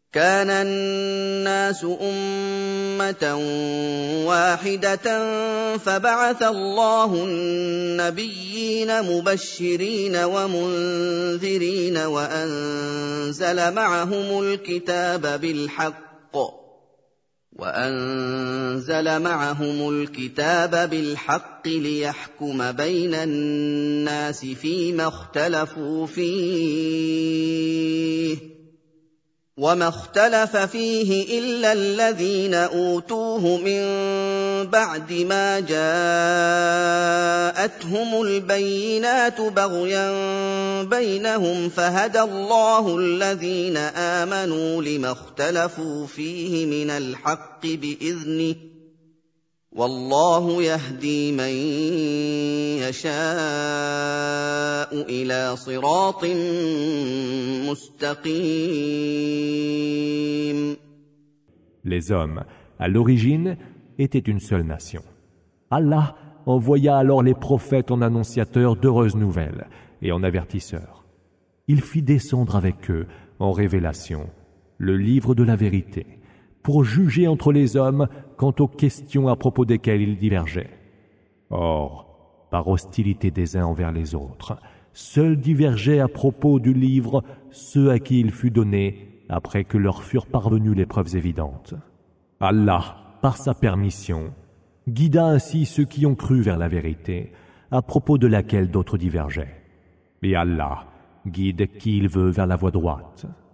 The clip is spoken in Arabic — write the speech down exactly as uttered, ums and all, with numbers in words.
كان الناس أمة واحدة فبعث الله النبيين مبشرين ومنذرين وأنزل معهم الكتاب بالحق وأنزل معهم الكتاب بالحق ليحكم بين الناس فيما اختلفوا فيه وما اختلف فيه إلا الذين أوتوه من بعد ما جاءتهم البينات بغيا بينهم فهدى الله الذين آمنوا لما اختلفوا فيه من الحق بإذنه والله يهدي من يشاء إلى صراط مستقيم. Les hommes, à l'origine, étaient une seule nation. Allah envoya alors les prophètes en annonciateurs d'heureuses nouvelles et en avertisseurs. Il fit descendre avec eux, en révélation, le livre de la vérité, pour juger entre les hommes quant aux questions à propos desquelles ils divergeaient. Or, par hostilité des uns envers les autres, seuls divergeaient à propos du livre ceux à qui il fut donné après que leur furent parvenues les preuves évidentes. Allah, par sa permission, guida ainsi ceux qui ont cru vers la vérité, à propos de laquelle d'autres divergeaient. Et Allah guide qui il veut vers la voie droite.